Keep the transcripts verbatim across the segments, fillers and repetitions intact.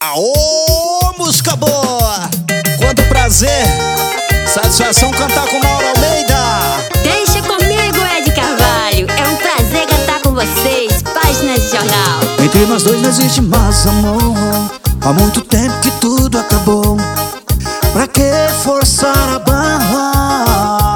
Aô, música boa! Quanto prazer, satisfação cantar com Mauro Almeida. Deixa comigo, Ed Carvalho. É um prazer cantar com vocês. Páginas de jornal. Entre nós dois não existe mais amor. Há muito tempo que tudo acabou. Pra que forçar a barra?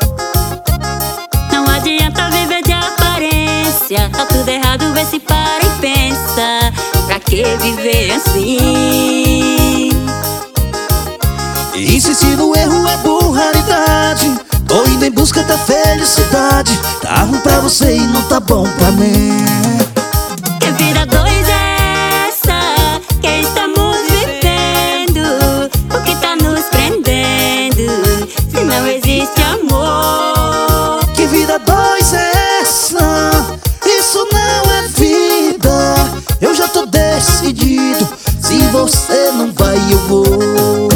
Não adianta viver de aparência. Tá tudo errado, vê se para e pensa. Pra que viver assim? Insistir no erro é burraridade. Tô indo em busca da felicidade. Tá ruim pra você e não tá bom pra mim. Que vida dois é essa que estamos vivendo? O que tá nos prendendo se não existe amor? Que vida dois é essa? Isso não é vida. Eu já tô decidido. Se você não vai, eu vou.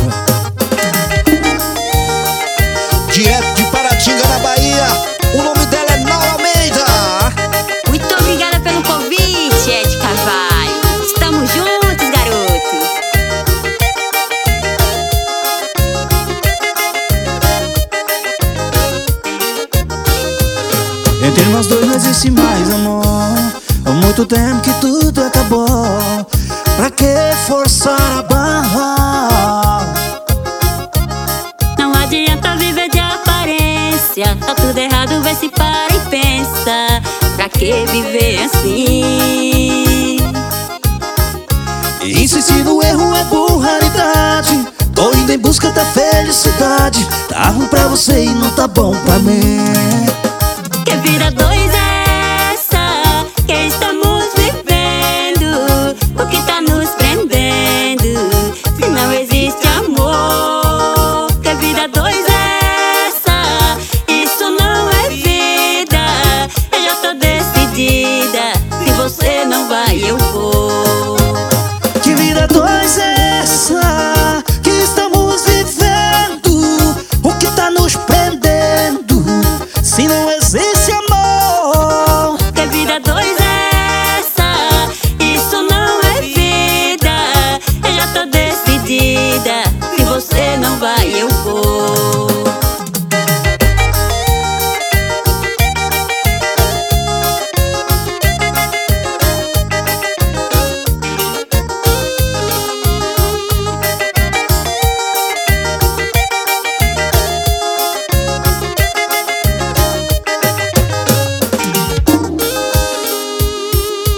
Direto de Paratinga, na Bahia, o nome dela é Mauro Almeida. Muito obrigada pelo convite, Ed Carvalho. Estamos juntos, garoto. Entre nós dois não existe mais amor. Há muito tempo que tudo acabou. Pra que forçar a barra? Não adianta viver de aparência. Tá tudo errado, vê se para e pensa. Pra que viver assim? Insistir no erro é burraridade. Tô indo em busca da felicidade. Tá ruim pra você e não tá bom pra mim. Que vida dois é essa que estamos vivendo? O que tá nos prendendo se não existe amor? Que vida dois é essa? Isso não é vida. Eu já tô decidida. Se você não vai, eu vou.